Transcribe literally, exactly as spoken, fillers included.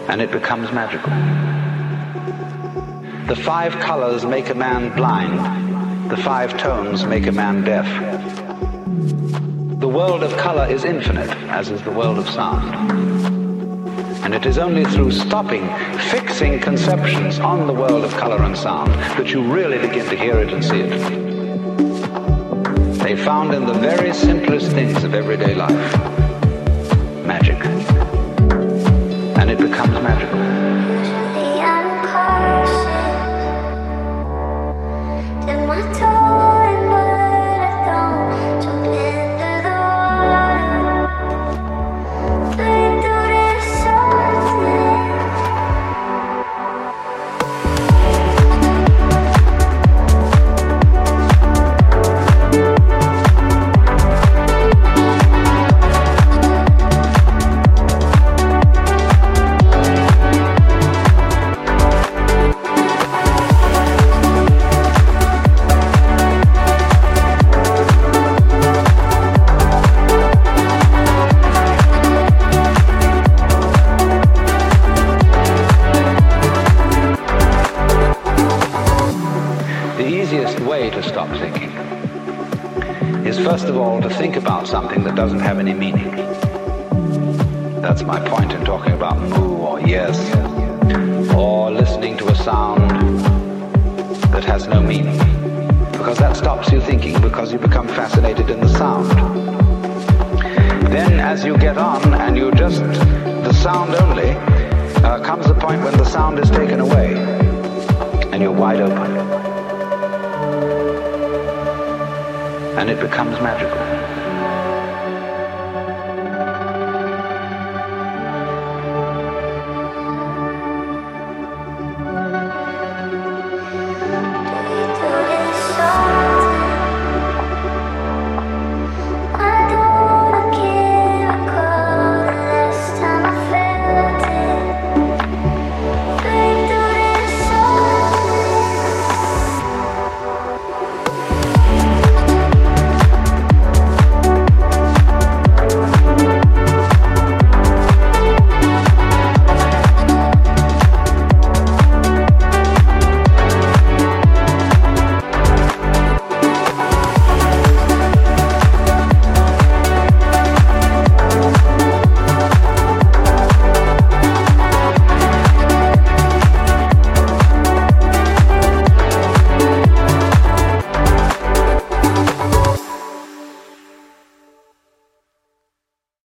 and it becomes magical. The five colors make a man blind. The five tones make a man deaf. The world of color is infinite, as is the world of sound. And it is only through stopping, fixing conceptions on the world of color and sound that you really begin to hear it and see it. They found in the very simplest things of everyday life magic. And it becomes magical. First of all, to think about something that doesn't have any meaning. That's my point in talking about moo or yes, or listening to a sound that has no meaning. Because that stops you thinking, because you become fascinated in the sound. Then as you get on and you just, the sound only, uh, comes the point when the sound is taken away and you're wide open. And it becomes magical.